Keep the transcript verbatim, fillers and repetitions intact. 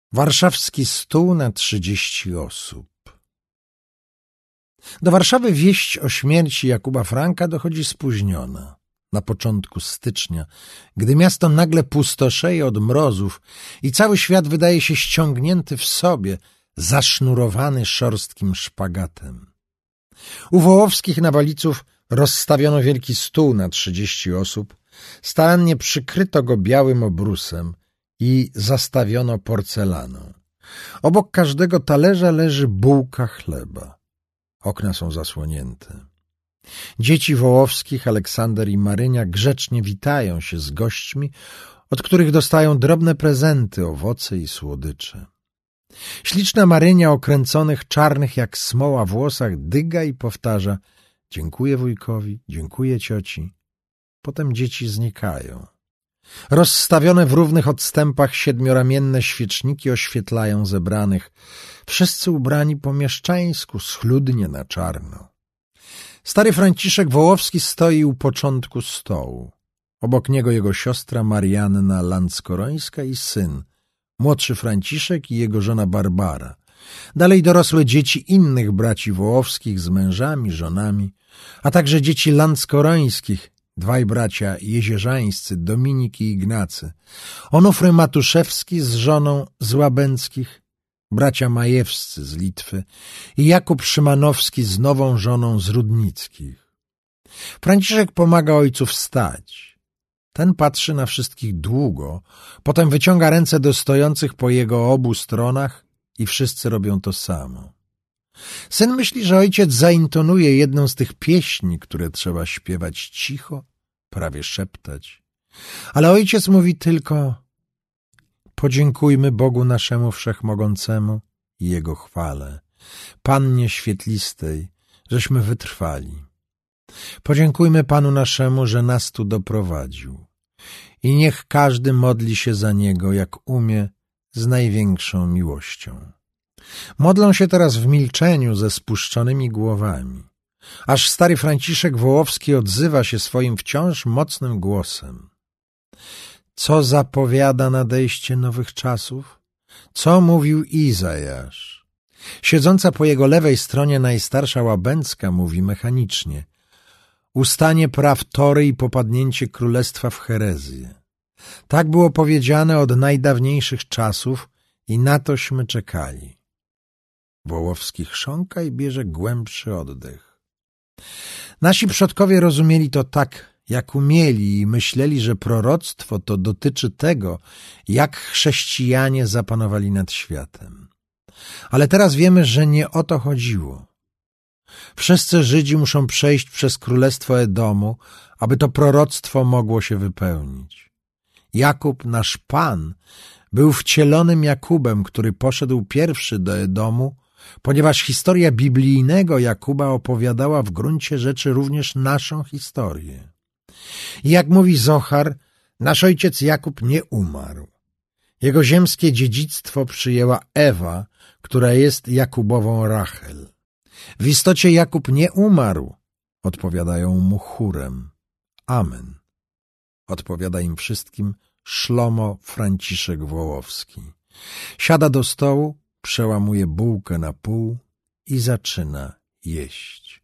Warszawski stół na trzydzieści osób. Do Warszawy wieść o śmierci Jakuba Franka dochodzi spóźniona, na początku stycznia, gdy miasto nagle pustoszeje od mrozów i cały świat wydaje się ściągnięty w sobie, zasznurowany szorstkim szpagatem. U Wołowskich na Waliców rozstawiono wielki stół na trzydzieści osób, starannie przykryto go białym obrusem i zastawiono porcelaną. Obok każdego talerza leży bułka chleba. Okna są zasłonięte. Dzieci Wołowskich, Aleksander i Marynia, grzecznie witają się z gośćmi, od których dostają drobne prezenty, owoce i słodycze. Śliczna Marynia o kręconych, czarnych jak smoła włosach dyga i powtarza: dziękuję wujkowi, dziękuję cioci. Potem dzieci znikają. Rozstawione w równych odstępach siedmioramienne świeczniki oświetlają zebranych, wszyscy ubrani po mieszczańsku, schludnie na czarno. Stary Franciszek Wołowski stoi u początku stołu. Obok niego jego siostra Marianna Lanckorońska i syn, młodszy Franciszek i jego żona Barbara. Dalej dorosłe dzieci innych braci Wołowskich z mężami, żonami, a także dzieci Lanckorońskich, dwaj bracia jezierzańscy, Dominik i Ignacy, Onufry Matuszewski z żoną z Łabęckich, bracia Majewscy z Litwy i Jakub Szymanowski z nową żoną z Rudnickich. Franciszek pomaga ojcu wstać. Ten patrzy na wszystkich długo, potem wyciąga ręce do stojących po jego obu stronach i wszyscy robią to samo. Syn myśli, że ojciec zaintonuje jedną z tych pieśni, które trzeba śpiewać cicho, prawie szeptać. Ale ojciec mówi tylko: podziękujmy Bogu naszemu Wszechmogącemu i Jego chwale, Pannie Świetlistej, żeśmy wytrwali. Podziękujmy Panu naszemu, że nas tu doprowadził. I niech każdy modli się za Niego, jak umie, z największą miłością. Modlą się teraz w milczeniu ze spuszczonymi głowami, aż stary Franciszek Wołowski odzywa się swoim wciąż mocnym głosem. Co zapowiada nadejście nowych czasów? Co mówił Izajasz? Siedząca po jego lewej stronie najstarsza Łabęcka mówi mechanicznie: ustanie praw tory i popadnięcie królestwa w herezję. Tak było powiedziane od najdawniejszych czasów i na tośmy czekali. Wołowski chrząka i bierze głębszy oddech. Nasi przodkowie rozumieli to tak, jak umieli, i myśleli, że proroctwo to dotyczy tego, jak chrześcijanie zapanowali nad światem. Ale teraz wiemy, że nie o to chodziło. Wszyscy Żydzi muszą przejść przez królestwo Edomu, aby to proroctwo mogło się wypełnić. Jakub, nasz Pan, był wcielonym Jakubem, który poszedł pierwszy do Edomu, ponieważ historia biblijnego Jakuba opowiadała w gruncie rzeczy również naszą historię. I jak mówi Zohar, nasz ojciec Jakub nie umarł. Jego ziemskie dziedzictwo przyjęła Ewa, która jest Jakubową Rachel. W istocie Jakub nie umarł, odpowiadają mu chórem. Amen. Odpowiada im wszystkim Szlomo Franciszek Wołowski. Siada do stołu, przełamuje bułkę na pół i zaczyna jeść.